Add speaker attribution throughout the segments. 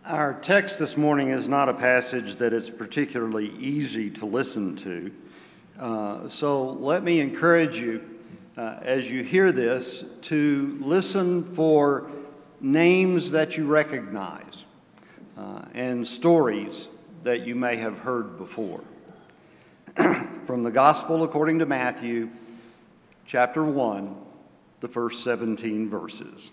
Speaker 1: Our text this morning is not a passage that it's particularly easy to listen to. So let me encourage you, as you hear this, to listen for names that you recognize and stories that you may have heard before. From the Gospel according to Matthew, chapter 1, the first 17 verses.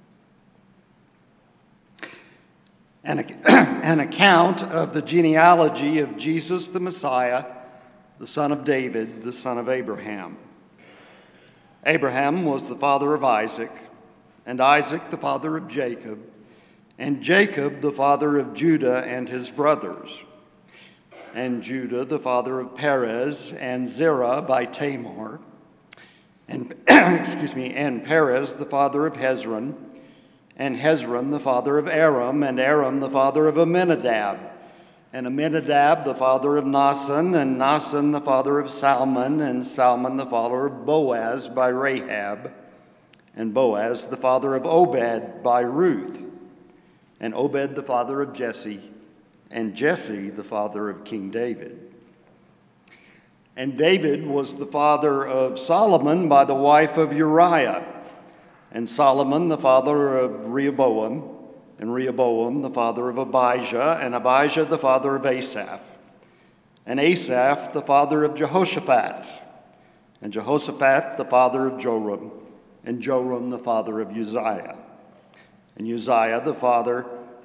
Speaker 1: An account of the genealogy of Jesus the Messiah, the son of David, the son of Abraham. Abraham was the father of Isaac, and Isaac the father of Jacob, and Jacob the father of Judah and his brothers, and Judah the father of Perez and Zerah by Tamar, and and Perez the father of Hezron, and Hezron the father of Aram, and Aram the father of Amminadab, and Amminadab the father of Naasson, and Naasson the father of Salmon, and Salmon the father of Boaz by Rahab, and Boaz the father of Obed by Ruth, and Obed the father of Jesse, and Jesse the father of King David. And David was the father of Solomon by the wife of Uriah, and Solomon the father of Rehoboam, and Rehoboam the father of Abijah, and Abijah the father of Asaph, and Asaph the father of Jehoshaphat, and Jehoshaphat the father of Joram, and Joram the father of Uzziah, and Uzziah the father,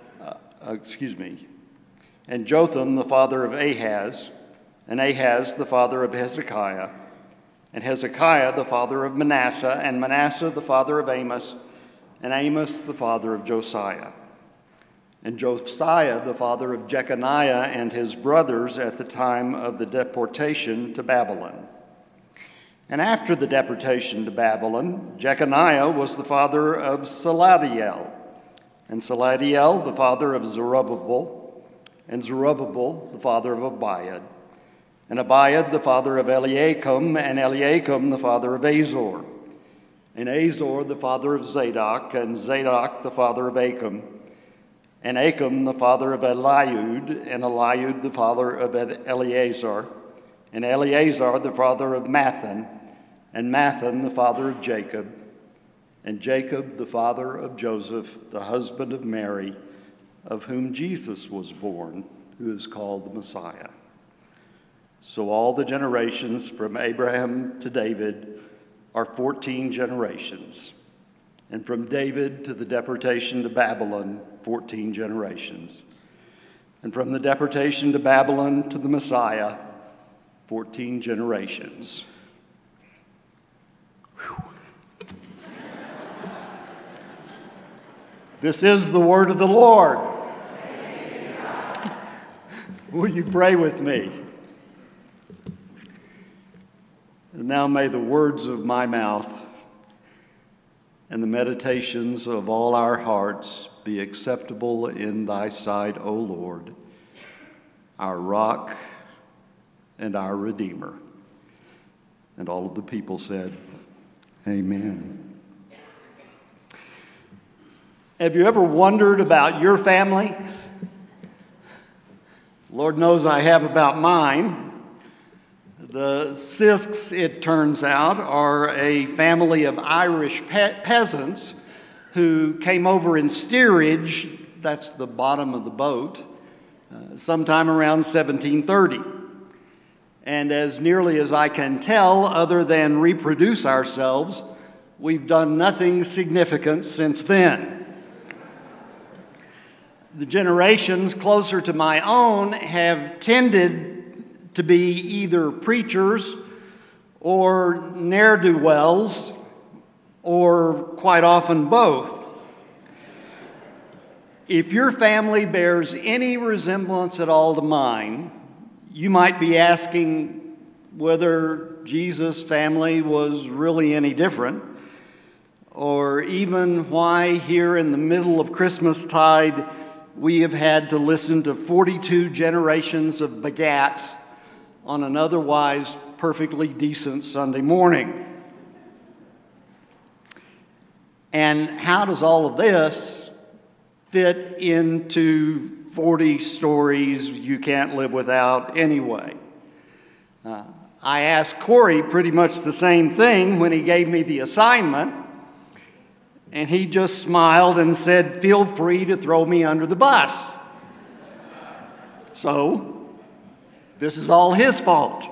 Speaker 1: and Jotham the father of Ahaz, and Ahaz the father of Hezekiah, and Hezekiah the father of Manasseh, and Manasseh the father of Amos, and Amos the father of Josiah, and Josiah the father of Jeconiah and his brothers at the time of the deportation to Babylon. And after the deportation to Babylon, Jeconiah was the father of Salatiel, and Salatiel the father of Zerubbabel, and Zerubbabel the father of Abiad, and Abiad the father of Eliakim, and Eliakim the father of Azor, and Azor the father of Zadok, and Zadok the father of Achim, and Achim the father of Eliud, and Eliud the father of Eleazar, and Eleazar the father of Mathan, and Mathan the father of Jacob, and Jacob the father of Joseph, the husband of Mary, of whom Jesus was born, who is called the Messiah. So all the generations from Abraham to David are 14 generations, and from David to the deportation to Babylon, 14 generations, and from the deportation to Babylon to the Messiah, 14 generations. Whew. This is the word of the Lord. Will you pray with me? And now may the words of my mouth and the meditations of all our hearts be acceptable in thy sight, O Lord, our rock and our Redeemer. And all of the people said, Amen. Have you ever wondered about your family? Lord knows I have about mine. The Sisks, it turns out, are a family of Irish peasants who came over in steerage, that's the bottom of the boat, sometime around 1730. And as nearly as I can tell, other than reproduce ourselves, we've done nothing significant since then. The generations closer to my own have tended to be either preachers or ne'er-do-wells, or quite often both. If your family bears any resemblance at all to mine, you might be asking whether Jesus' family was really any different, or even why here in the middle of Christmastide we have had to listen to 42 generations of begats on an otherwise perfectly decent Sunday morning. And how does all of this fit into 40 stories you can't live without anyway. I asked Corey pretty much the same thing when he gave me the assignment, and he just smiled and said, "Feel free to throw me under the bus." So, this is all his fault.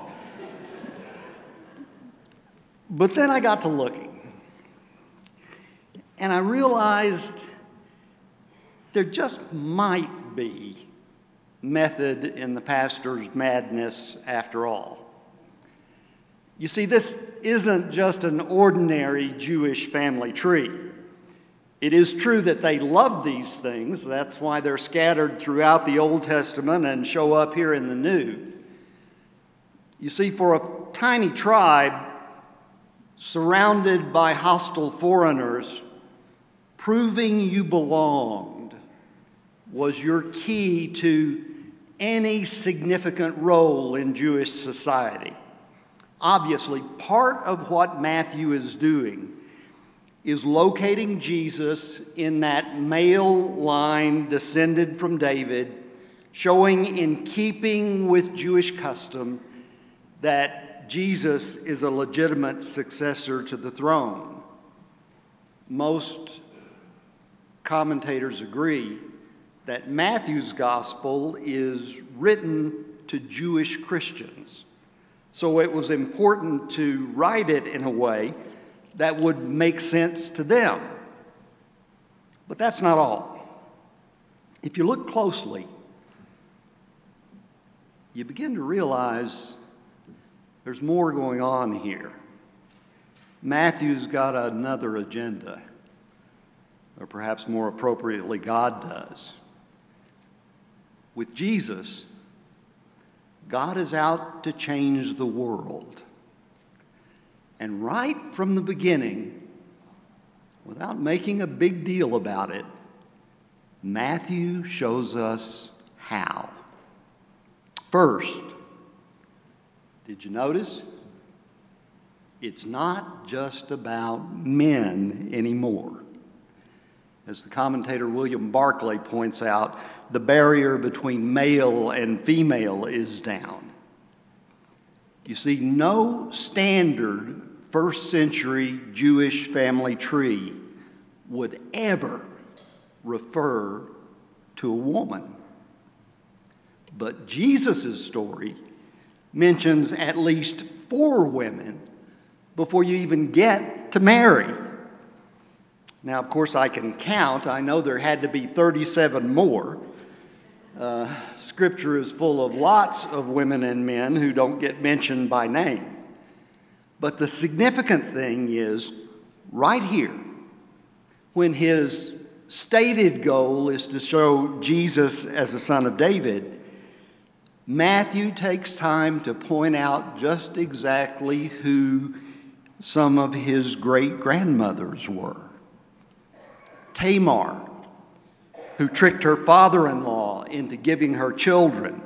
Speaker 1: But then I got to looking, and I realized there just might be method in the pastor's madness after all. You see, this isn't just an ordinary Jewish family tree. It is true that they love these things. That's why they're scattered throughout the Old Testament and show up here in the New. You see, for a tiny tribe surrounded by hostile foreigners, proving you belonged was your key to any significant role in Jewish society. Obviously, part of what Matthew is doing is locating Jesus in that male line descended from David, showing in keeping with Jewish custom that Jesus is a legitimate successor to the throne. Most commentators agree that Matthew's gospel is written to Jewish Christians. So it was important to write it in a way that would make sense to them. But that's not all. If you look closely, you begin to realize there's more going on here. Matthew's got another agenda, or perhaps more appropriately, God does. With Jesus, God is out to change the world. And right from the beginning, without making a big deal about it, Matthew shows us how. First, did you notice? It's not just about men anymore. As the commentator William Barclay points out, the barrier between male and female is down. You see, no standard first century Jewish family tree would ever refer to a woman. But Jesus' story mentions at least 4 women before you even get to Mary. Now, of course, I can count. I know there had to be 37 more. Scripture is full of lots of women and men who don't get mentioned by name. But the significant thing is, right here, when his stated goal is to show Jesus as a son of David, Matthew takes time to point out just exactly who some of his great-grandmothers were. Tamar, who tricked her father-in-law into giving her children.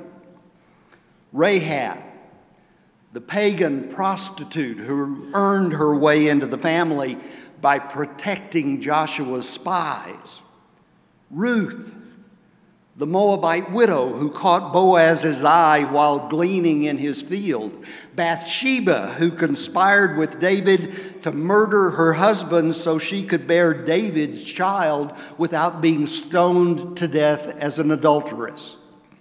Speaker 1: Rahab, the pagan prostitute who earned her way into the family by protecting Joshua's spies. Ruth, the Moabite widow who caught Boaz's eye while gleaning in his field. Bathsheba, who conspired with David to murder her husband so she could bear David's child without being stoned to death as an adulteress.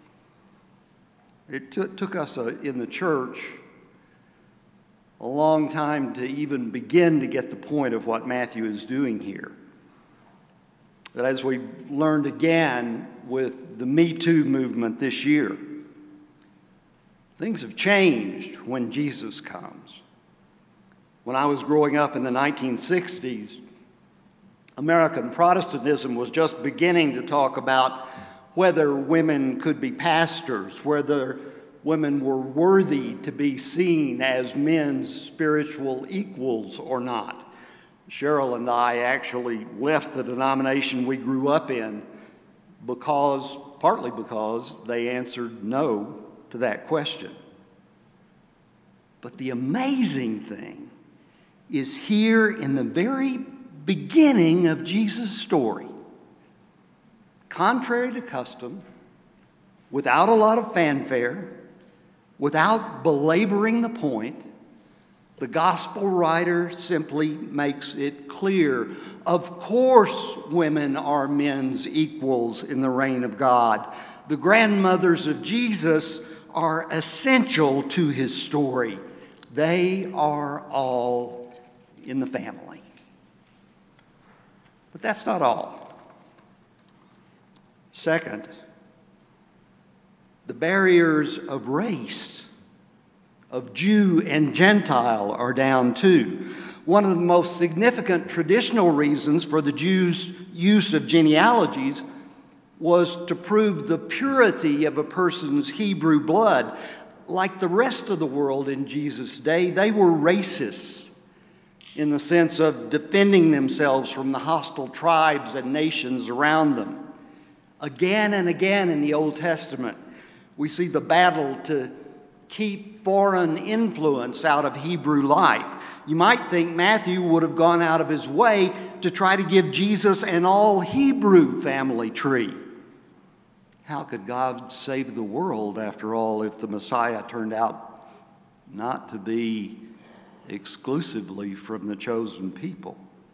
Speaker 1: It took us in the church a long time to even begin to get the point of what Matthew is doing here. But as we learned again with the Me Too movement this year, things have changed when Jesus comes. When I was growing up in the 1960s, American Protestantism was just beginning to talk about whether women could be pastors, whether women were worthy to be seen as men's spiritual equals or not. Cheryl and I actually left the denomination we grew up in partly because they answered no to that question. But the amazing thing is here in the very beginning of Jesus' story. contrary to custom, without a lot of fanfare, without belaboring the point, the gospel writer simply makes it clear. Of course, women are men's equals in the reign of God. The grandmothers of Jesus are essential to his story. They are all in the family. But that's not all. Second, the barriers of race, of Jew and Gentile, are down too. One of the most significant traditional reasons for the Jews' use of genealogies was to prove the purity of a person's Hebrew blood. Like the rest of the world in Jesus' day, they were racists in the sense of defending themselves from the hostile tribes and nations around them. Again and again in the Old Testament, we see the battle to keep foreign influence out of Hebrew life. You might think Matthew would have gone out of his way to try to give Jesus an all-Hebrew family tree. How could God save the world, after all, if the Messiah turned out not to be exclusively from the chosen people?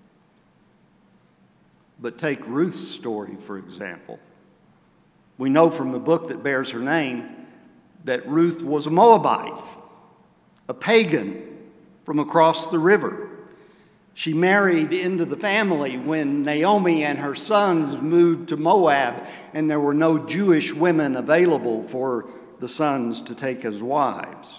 Speaker 1: But take Ruth's story, for example. We know from the book that bears her name that Ruth was a Moabite, a pagan from across the river. She married into the family when Naomi and her sons moved to Moab, and there were no Jewish women available for the sons to take as wives.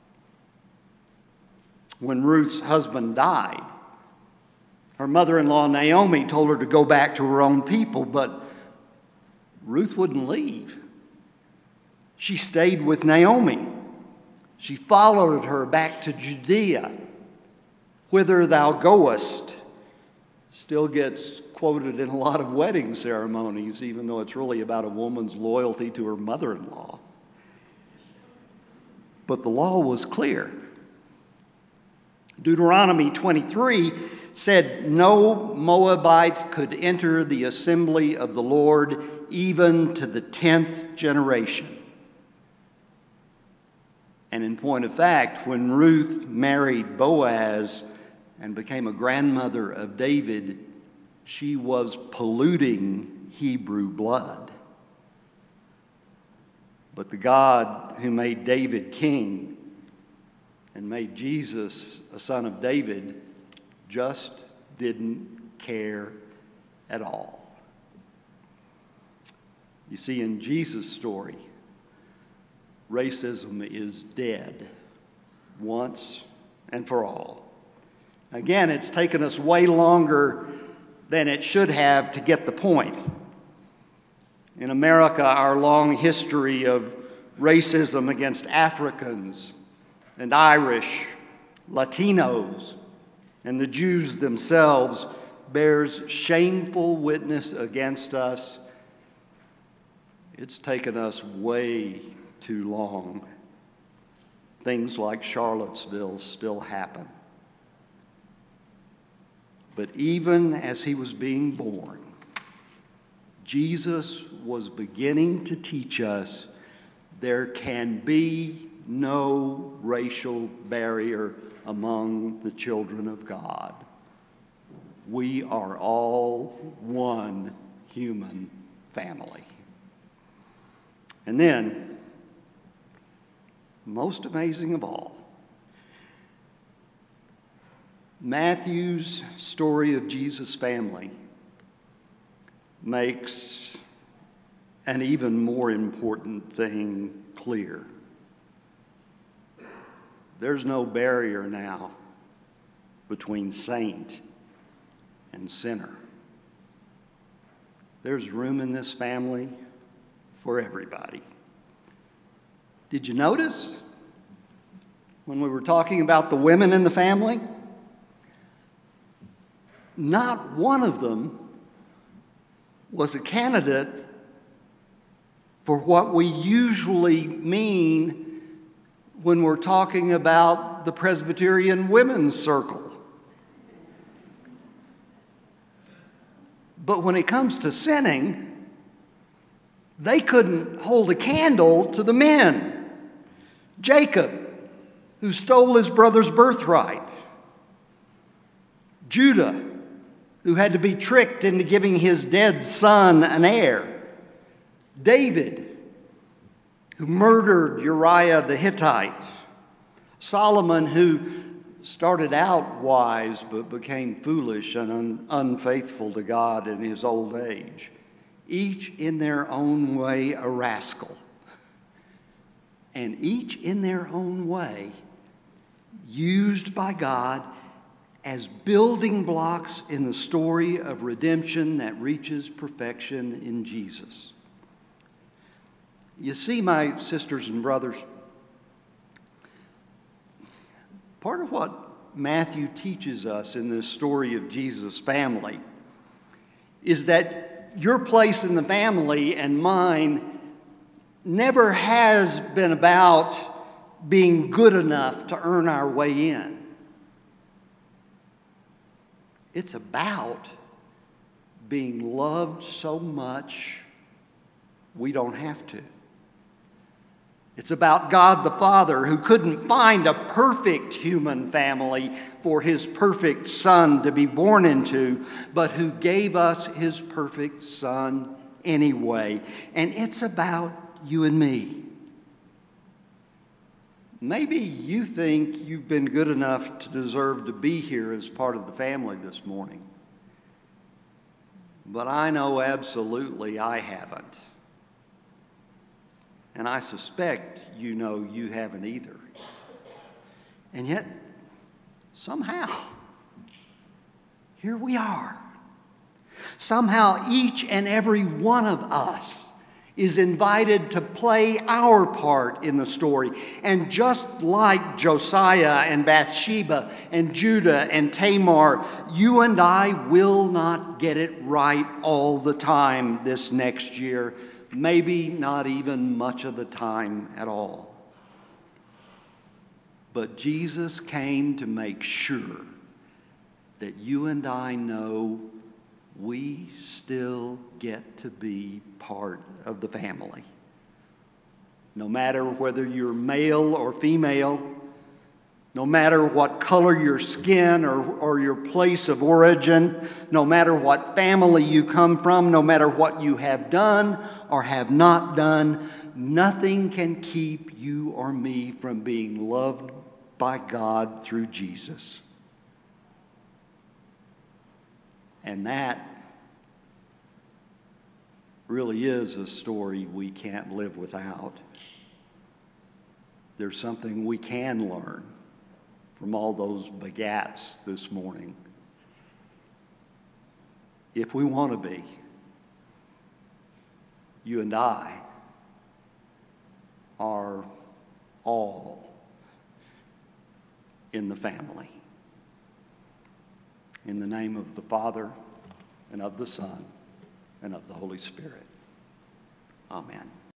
Speaker 1: When Ruth's husband died, her mother-in-law Naomi told her to go back to her own people, but Ruth wouldn't leave. She stayed with Naomi. She followed her back to Judea. Whither thou goest still gets quoted in a lot of wedding ceremonies, even though it's really about a woman's loyalty to her mother-in-law. But the law was clear. Deuteronomy 23 said no Moabite could enter the assembly of the Lord even to the 10th generation. And in point of fact, when Ruth married Boaz and became a grandmother of David, she was polluting Hebrew blood. But the God who made David king and made Jesus a son of David just didn't care at all. You see, in Jesus' story, racism is dead once and for all. Again, it's taken us way longer than it should have to get the point. In America, our long history of racism against Africans and Irish, Latinos, and the Jews themselves bears shameful witness against us. It's taken us way too long. Things like Charlottesville still happen. But even as he was being born, Jesus was beginning to teach us there can be no racial barrier among the children of God. We are all one human family. And then, most amazing of all, Matthew's story of Jesus' family makes an even more important thing clear. There's no barrier now between saint and sinner. There's room in this family for everybody. Did you notice when we were talking about the women in the family? Not one of them was a candidate for what we usually mean when we're talking about the Presbyterian Women's Circle. But when it comes to sinning, They couldn't hold a candle to the men. Jacob, who stole his brother's birthright. Judah, who had to be tricked into giving his dead son an heir. David, who murdered Uriah the Hittite. Solomon, who started out wise but became foolish and unfaithful to God in his old age. Each in their own way a rascal. And each in their own way used by God as building blocks in the story of redemption that reaches perfection in Jesus. You see, my sisters and brothers, part of what Matthew teaches us in this story of Jesus' family is that your place in the family and mine never has been about being good enough to earn our way in. It's about being loved so much we don't have to. It's about God the Father, who couldn't find a perfect human family for his perfect Son to be born into, but who gave us his perfect Son anyway. And it's about you and me. Maybe you think you've been good enough to deserve to be here as part of the family this morning. But I know absolutely I haven't. And I suspect you know you haven't either. And yet, somehow, here we are. Somehow each and every one of us is invited to play our part in the story. And just like Josiah and Bathsheba and Judah and Tamar, you and I will not get it right all the time this next year. Maybe not even much of the time at all. But Jesus came to make sure that you and I know we still get to be part of the family. No matter whether you're male or female, no matter what color your skin or your place of origin, no matter what family you come from, no matter what you have done or have not done, nothing can keep you or me from being loved by God through Jesus. And that really is a story we can't live without. There's something we can learn from all those begats this morning. If we want to be, you and I are all in the family. In the name of the Father, and of the Son, and of the Holy Spirit. Amen.